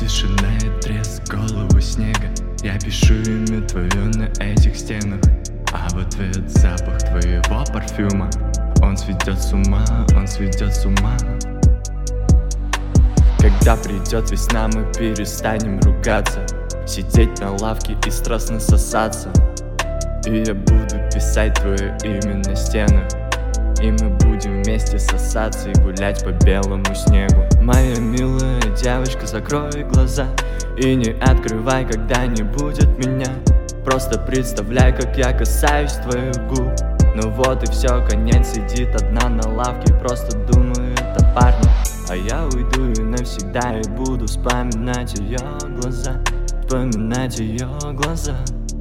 тишина и треск, голову снега. Я пишу имя твое на этих стенах, а в ответ запах твоего парфюма. Он сведет с ума, он сведет с ума. Когда придет весна, мы перестанем ругаться, сидеть на лавке и страстно сосаться. И я буду писать твое имя на стенах, и мы будем вместе сосаться и гулять по белому снегу. Моя милая девочка, закрой глаза и не открывай, когда не будет меня. Просто представляй, как я касаюсь твоих губ. Ну вот и все, конец, сидит одна на лавке, просто думает о парне. А я уйду и навсегда, и буду вспоминать ее глаза, вспоминать ее глаза,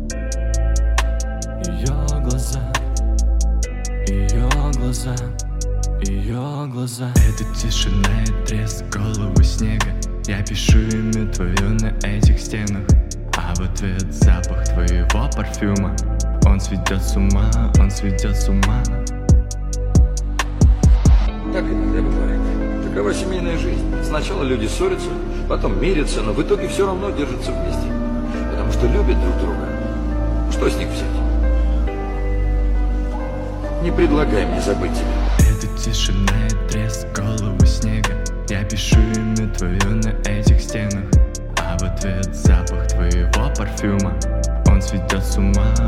ее глаза, ее глаза, ее глаза. Это тишина и треск, голову снега. Я пишу имя твое на этих стенах, а в ответ запах твоего парфюма. Он сведет с ума, он сведет с ума. Так иногда бывает. Такова семейная жизнь. Сначала люди ссорятся, потом мирятся, но в итоге все равно держатся вместе, потому что любят друг друга. Что с них взять? Не предлагай мне забыть тебя. Это тишина и треск, голову снега. Я пишу имя твое на этих стенах, а в ответ запах твоего парфюма. Он сведет с ума,